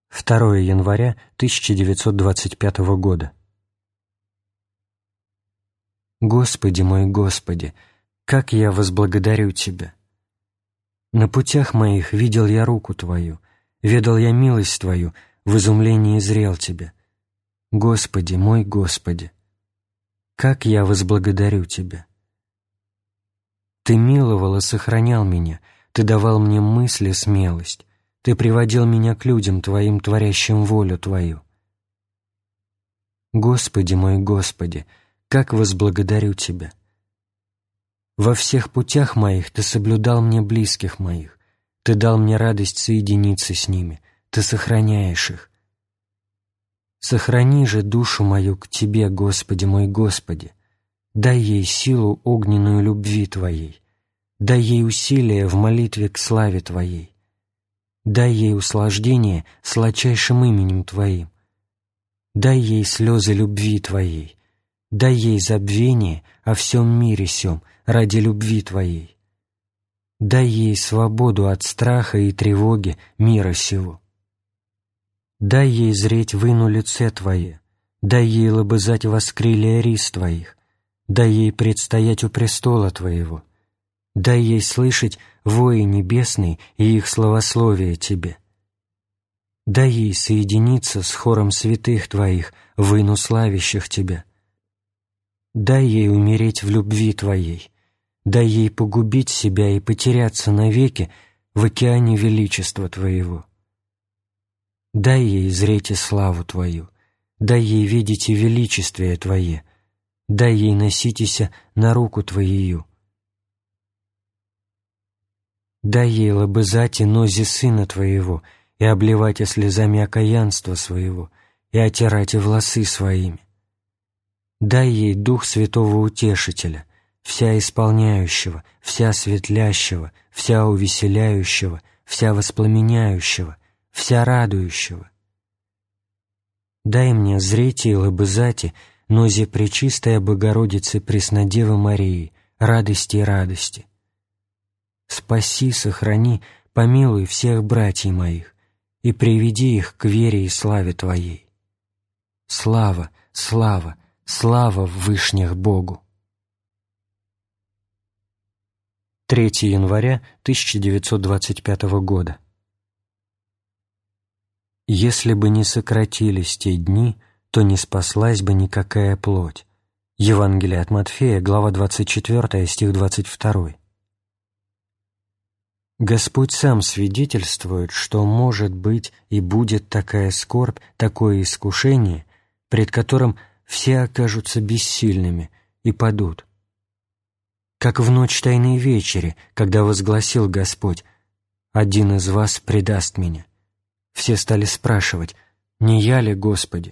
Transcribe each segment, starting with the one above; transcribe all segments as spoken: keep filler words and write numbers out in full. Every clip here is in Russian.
второе января тысяча девятьсот двадцать пятого года. Господи мой Господи, как я возблагодарю Тебя! На путях моих видел я руку Твою, ведал я милость Твою, в изумлении зрел Тебя. Господи мой Господи, как я возблагодарю Тебя! Ты миловал и сохранял меня, Ты давал мне мысли, смелость, Ты приводил меня к людям Твоим, творящим волю Твою. Господи мой Господи, как возблагодарю Тебя! Во всех путях моих Ты соблюдал мне близких моих, Ты дал мне радость соединиться с ними, Ты сохраняешь их. Сохрани же душу мою к Тебе, Господи мой Господи, дай ей силу огненную любви Твоей, дай ей усилие в молитве к славе Твоей, дай ей услаждение сладчайшим именем Твоим, дай ей слезы любви Твоей, дай ей забвение о всем мире сем ради любви Твоей, дай ей свободу от страха и тревоги мира сего. Дай ей зреть в ину лице Твое, дай ей лобызать воскрылия рис Твоих, дай ей предстоять у престола Твоего, дай ей слышать вои небесный и их славословие Тебе. Дай ей соединиться с хором святых Твоих в ину славящих Тебя. Дай ей умереть в любви Твоей, дай ей погубить себя и потеряться навеки в океане величества Твоего. Дай ей зреть и славу Твою, дай ей видеть и величествие Твое, дай ей носитеся на руку Твоею. Дай ей лобызать и нози Сына Твоего, и обливать и слезами окаянства своего, и отирать и волосы своими. Дай ей Дух Святого Утешителя, вся исполняющего, вся светлящего, вся увеселяющего, вся воспламеняющего, вся радующего. Дай мне зреть и лобызать нози Пречистой Богородицы Преснодевы Марии, радости и радости. Спаси, сохрани, помилуй всех братьев моих и приведи их к вере и славе Твоей. Слава, слава, слава в вышних Богу! третье января тысяча девятьсот двадцать пятого года. Если бы не сократились те дни, то не спаслась бы никакая плоть. Евангелие от Матфея, глава двадцать четвёртая, стих двадцать второй. Господь сам свидетельствует, что может быть и будет такая скорбь, такое искушение, пред которым все окажутся бессильными и падут. Как в ночь Тайной Вечери, когда возгласил Господь: «Один из вас предаст меня». Все стали спрашивать: «Не я ли, Господи?»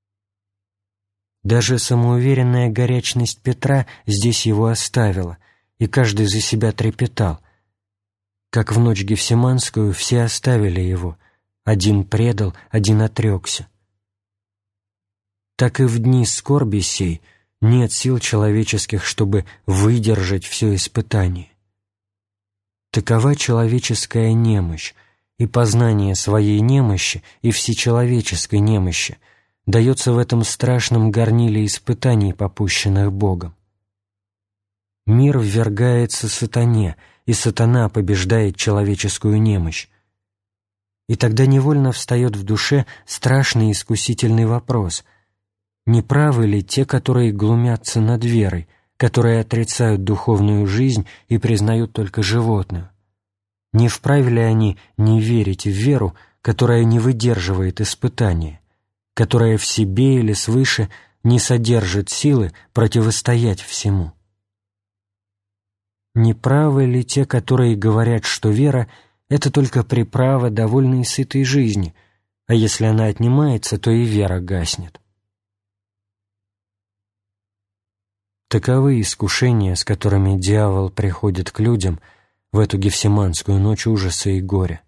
Даже самоуверенная горячность Петра здесь его оставила, и каждый за себя трепетал. Как в ночь Гефсиманскую все оставили его, один предал, один отрекся. Так и в дни скорби сей нет сил человеческих, чтобы выдержать все испытание. Такова человеческая немощь, и познание своей немощи и всечеловеческой немощи дается в этом страшном горниле испытаний, попущенных Богом. Мир ввергается сатане, и сатана побеждает человеческую немощь. И тогда невольно встает в душе страшный искусительный вопрос: не правы ли те, которые глумятся над верой, которые отрицают духовную жизнь и признают только животную? Не вправе ли они не верить в веру, которая не выдерживает испытания, которая в себе или свыше не содержит силы противостоять всему? Не правы ли те, которые говорят, что вера — это только приправа довольной и сытой жизни, а если она отнимается, то и вера гаснет? Таковы искушения, с которыми дьявол приходит к людям в эту гефсиманскую ночь ужаса и горя.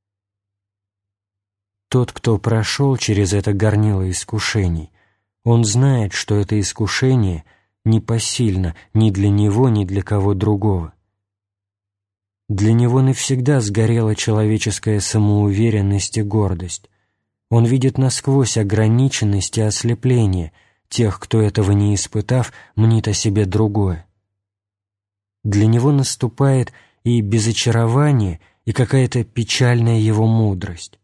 Тот, кто прошел через это горнило искушений, он знает, что это искушение непосильно ни для него, ни для кого другого. Для него навсегда сгорела человеческая самоуверенность и гордость. Он видит насквозь ограниченность и ослепление тех, кто, этого не испытав, мнит о себе другое. Для него наступает и безочарование, и какая-то печальная его мудрость.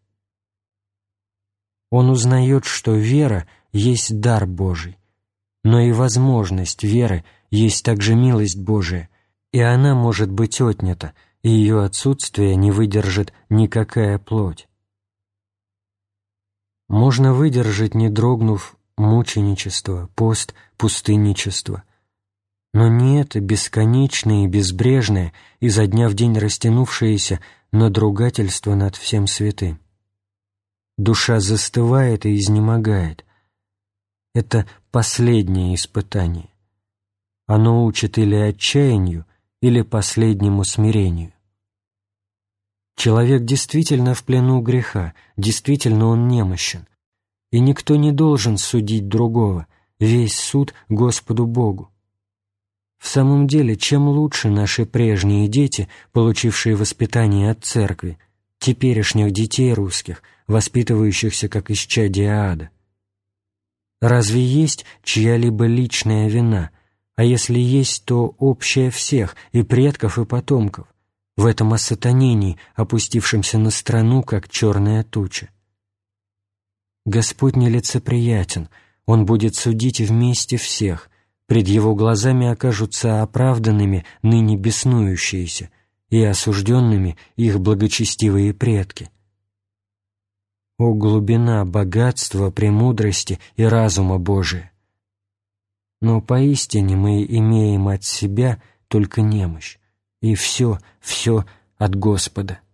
Он узнает, что вера есть дар Божий, но и возможность веры есть также милость Божия, и она может быть отнята, и ее отсутствие не выдержит никакая плоть. Можно выдержать, не дрогнув, мученичество, пост, пустынничество, но не это бесконечное и безбрежное, изо дня в день растянувшееся надругательство над всем святым. Душа застывает и изнемогает. Это последнее испытание. Оно учит или отчаянию, или последнему смирению. Человек действительно в плену греха, действительно он немощен, и никто не должен судить другого, весь суд Господу Богу. В самом деле, чем лучше наши прежние дети, получившие воспитание от церкви, теперешних детей русских, воспитывающихся как исчадия ада? Разве есть чья-либо личная вина, а если есть, то общая всех, и предков, и потомков, в этом осатанении, опустившемся на страну, как черная туча? Господь нелицеприятен, Он будет судить вместе всех, пред Его глазами окажутся оправданными ныне беснующиеся и осужденными их благочестивые предки. О глубина богатства, премудрости и разума Божия! Но поистине мы имеем от себя только немощь, и все, все от Господа.